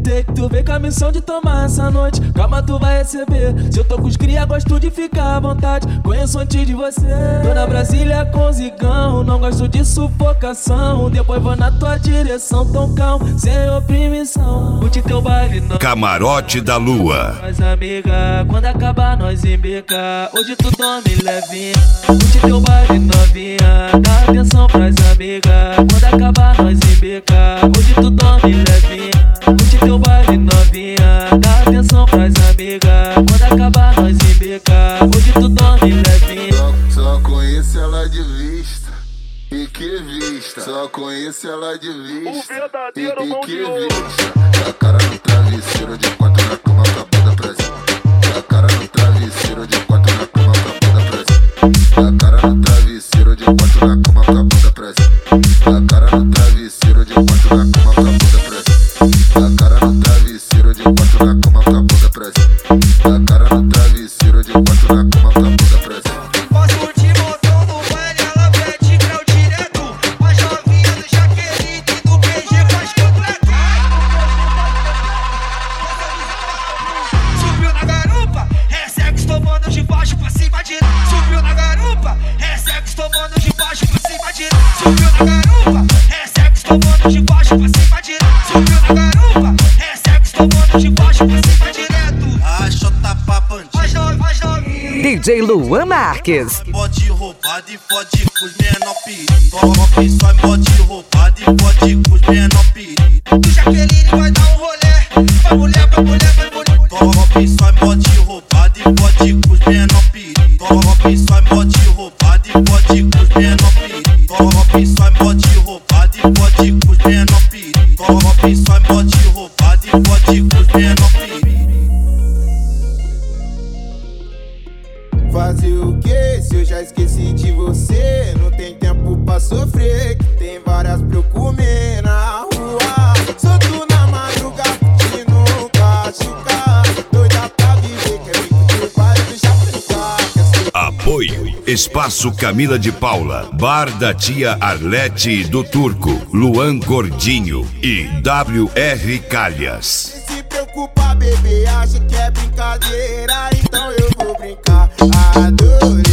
Aproveitei que tu veio com a missão de tomar essa noite. Calma, tu vai receber. Se eu tô com os cria, gosto de ficar à vontade. Conheço antes de você. Tô na Brasília com zigão, não gosto de sufocação. Depois vou na tua direção, tão calmo, sem oprimição. Curte teu baile não. Camarote da Lua. Nós amiga, quando acabar nós embica. Hoje tu dorme levinha. Curte teu baile novinha. Dá atenção pras amigas. Quando acabar nós embica. Hoje tu dorme levinha. Curte teu baile novinha. Dá atenção pras amigas. Quando acabar nós embica. Hoje tu dorme levinha. Só conheço ela de vista. E que vista. Só conheço ela de vista. E que vista. A cara no travesseiro de quatro na cama com a bunda pra cima. A cara no travesseiro de quatro na cama com a bunda pra cima. A cara no travesseiro de quatro na cama com a bunda pra cima. A cara no travesseiro de quatro na cama com a bunda pra cima. A cara no travesseiro de quatro na cama com a bunda pra cima. A cara no travesseiro de quatro na cama com a bunda pra cima. Posso curtir montão no baile, ela pede grau direto. As novinhas do Jaqueline e do BG faz completo. Subiu na garupa, é sexo tomando de baixo pra cima direto. Subiu na garupa, é sexo tomando de baixo pra cima direto. Subiu na garupa, é sexo tomando de baixo pra cima direto. Subiu na garupa, é sexo tomando de baixo pra cima direto. Achota pra bandido. DJ Luan Marques. Pode roubado e pode com os menor perigo. Top só pode roubado e pode com os menor perigo. O Jaqueline vai dar um rolê. Vai mulher, vai mulher, vai mulher. Top só pode roubado e pode com os menor perigo. Top só pode roubado e pode com os menor perigo. Top só pode roubado e pode com os menor perigo. Top só pode roubado e pode com os menor perigo. Fazer o que se eu já esqueci de você? Não tem tempo pra sofrer, que tem várias pra eu comer na rua. Solto na madrugada, de nunca chucar. Doida pra viver, quer vir com o pai do Japão. Apoio Espaço Camila de Paula, Bar da Tia Arlete do Turco, Luan Gordinho e WR Calhas. Se preocupa, bebê, acha que é brincadeira, então eu vou brincar. Adoro.